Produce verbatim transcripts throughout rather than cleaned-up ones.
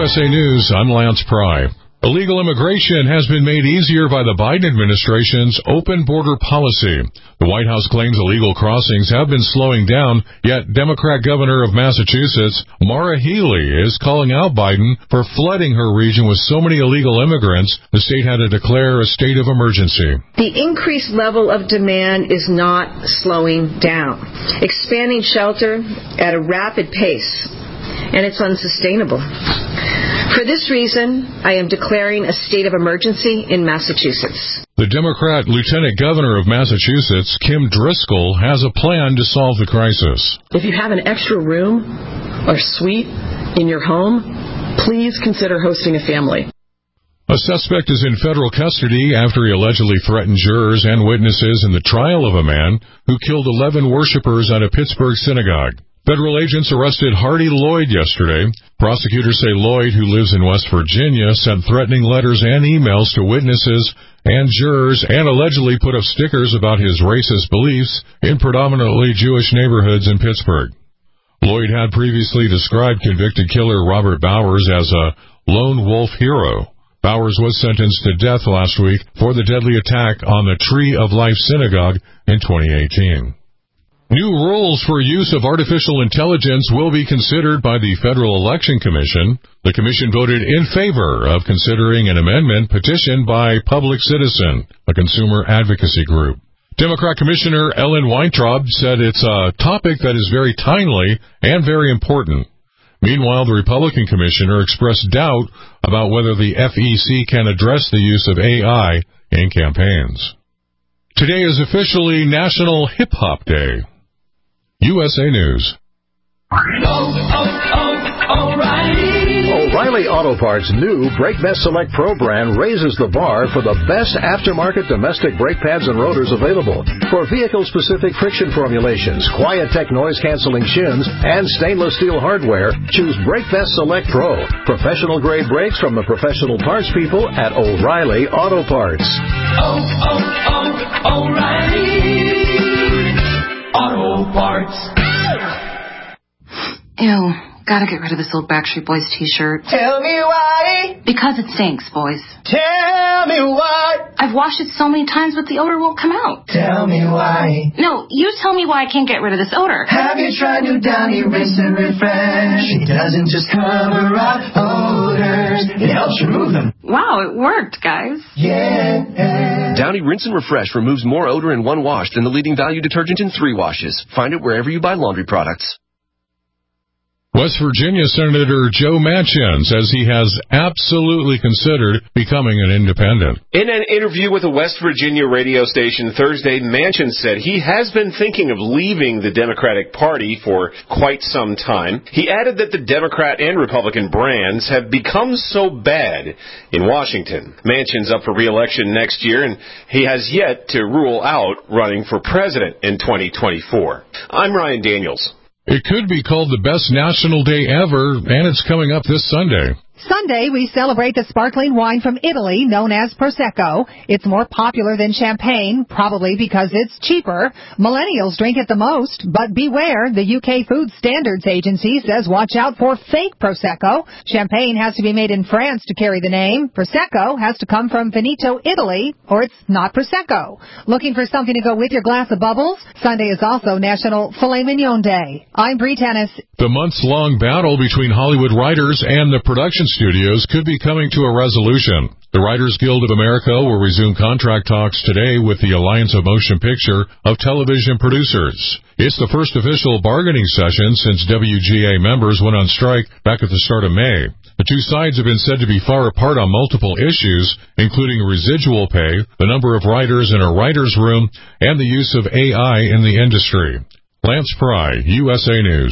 S A News, I'm Lance Pry. Illegal immigration has been made easier by the Biden administration's open border policy. The White House claims illegal crossings have been slowing down, yet Democrat Governor of Massachusetts, Maura Healey, is calling out Biden for flooding her region with so many illegal immigrants, the state had to declare a state of emergency. The increased level of demand is not slowing down. Expanding shelter at a rapid pace, and it's unsustainable. For this reason, I am declaring a state of emergency in Massachusetts. The Democrat Lieutenant Governor of Massachusetts, Kim Driscoll, has a plan to solve the crisis. If you have an extra room or suite in your home, please consider hosting a family. A suspect is in federal custody after he allegedly threatened jurors and witnesses in the trial of a man who killed eleven worshipers at a Pittsburgh synagogue. Federal agents arrested Hardy Lloyd yesterday. Prosecutors say Lloyd, who lives in West Virginia, sent threatening letters and emails to witnesses and jurors and allegedly put up stickers about his racist beliefs in predominantly Jewish neighborhoods in Pittsburgh. Lloyd had previously described convicted killer Robert Bowers as a lone wolf hero. Bowers was sentenced to death last week for the deadly attack on the Tree of Life Synagogue in twenty eighteen. New rules for use of artificial intelligence will be considered by the Federal Election Commission. The commission voted in favor of considering an amendment petitioned by Public Citizen, a consumer advocacy group. Democrat Commissioner Ellen Weintraub said it's a topic that is very timely and very important. Meanwhile, the Republican commissioner expressed doubt about whether the F E C can address the use of A I in campaigns. Today is officially National Hip Hop Day. U S A News. Oh, oh, oh, O'Reilly. O'Reilly Auto Parts' new Brake Best Select Pro brand raises the bar for the best aftermarket domestic brake pads and rotors available. For vehicle-specific friction formulations, Quiet-Tech noise-canceling shims, and stainless steel hardware, choose Brake Best Select Pro. Professional-grade brakes from the professional parts people at O'Reilly Auto Parts. Oh, oh, oh, O'Reilly Auto Parts. Ew, gotta get rid of this old Backstreet Boys t-shirt. Tell me why. Because it stinks, boys. Tell me why. I've washed it so many times, but the odor won't come out. Tell me why. No, you tell me why I can't get rid of this odor. Have you tried new Downy Rinse and Refresh? It doesn't just cover up odors, it helps remove them. Wow, it worked, guys. Yeah. Downy Rinse and Refresh removes more odor in one wash than the leading value detergent in three washes. Find it wherever you buy laundry products. West Virginia Senator Joe Manchin says he has absolutely considered becoming an independent. In an interview with a West Virginia radio station Thursday, Manchin said he has been thinking of leaving the Democratic Party for quite some time. He added that the Democrat and Republican brands have become so bad in Washington. Manchin's up for re-election next year, and he has yet to rule out running for president in twenty twenty-four. I'm Ryan Daniels. It could be called the best national day ever, and it's coming up this Sunday. Sunday, we celebrate the sparkling wine from Italy known as Prosecco. It's more popular than champagne, probably because it's cheaper. Millennials drink it the most, but beware, the U K Food Standards Agency says watch out for fake Prosecco. Champagne has to be made in France to carry the name. Prosecco has to come from Veneto, Italy, or it's not Prosecco. Looking for something to go with your glass of bubbles? Sunday is also National Filet Mignon Day. I'm Bree Tennis. The months-long battle between Hollywood writers and the production studios could be coming to a resolution. The Writers Guild of America will resume contract talks today with the Alliance of Motion Picture of Television Producers. It's the first official bargaining session since W G A members went on strike back at the start of May. The two sides have been said to be far apart on multiple issues, including residual pay, the number of writers in a writer's room, and the use of A I in the industry. Lance Pry, U S A News.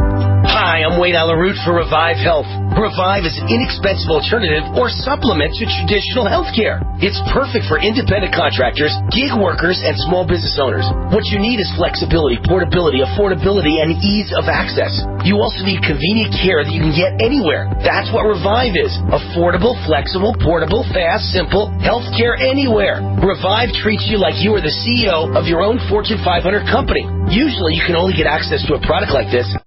Hi, I'm Wade Alaroot for Revive Health. Revive is an inexpensive alternative or supplement to traditional health care. It's perfect for independent contractors, gig workers, and small business owners. What you need is flexibility, portability, affordability, and ease of access. You also need convenient care that you can get anywhere. That's what Revive is. Affordable, flexible, portable, fast, simple, health care anywhere. Revive treats you like you are the C E O of your own Fortune five hundred company. Usually, you can only get access to a product like this